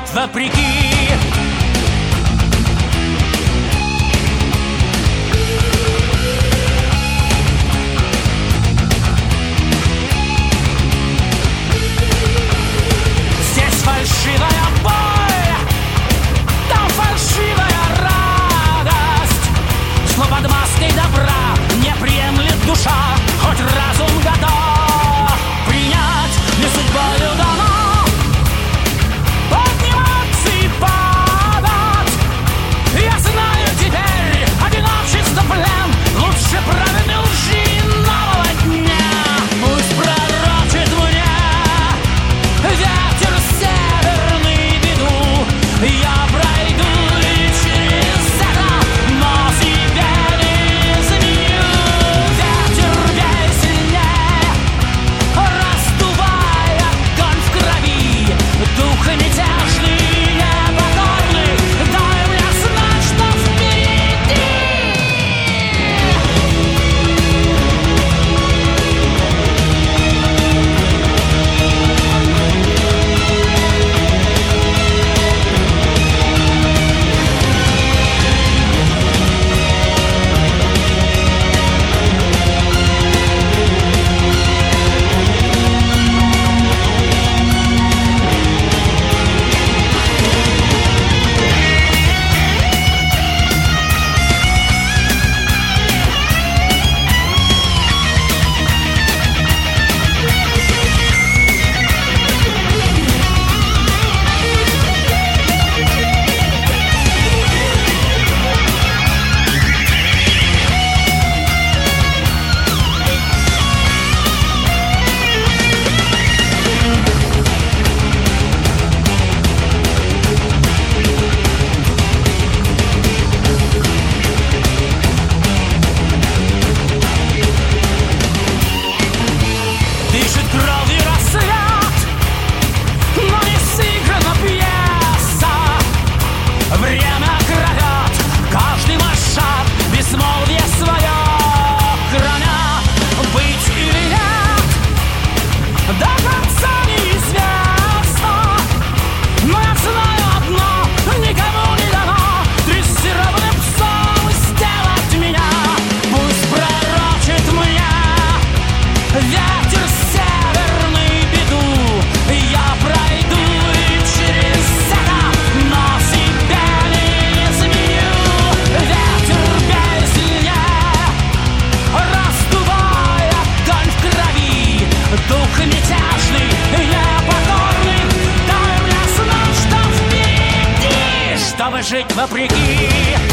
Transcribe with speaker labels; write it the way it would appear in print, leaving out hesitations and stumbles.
Speaker 1: жить вопреки. Здесь фальшивая боль, там фальшивая радость. Зло под маской добра не приемлет душа, хоть разум готов принять, не судьбою дано подниматься и падать. Я знаю теперь одиночество плен, лучше праведной лжи нового дня. Пусть пророчит мне ветер северный беду, я пройду и через это, но себя не изменю. Ветер бей сильнее, раздувая огонь в крови, дух мятежный, непокорный, дай мне знать, что впереди. Дышит кровью рассвет, но не сыграна пьеса. Время крадет каждый мой шаг, безмолвие свое храня. Быть или нет, до конца неизвестно, но я знаю одно, никому не дано дрессированным псом сделать меня. Пусть пророчит мне ветер северный беду, я пройду и через это, но себя не изменю. Ветер бей сильнее, раздувая огонь в крови, дух мятежный, непокорный, дай мне знать, что впереди, чтобы жить вопреки.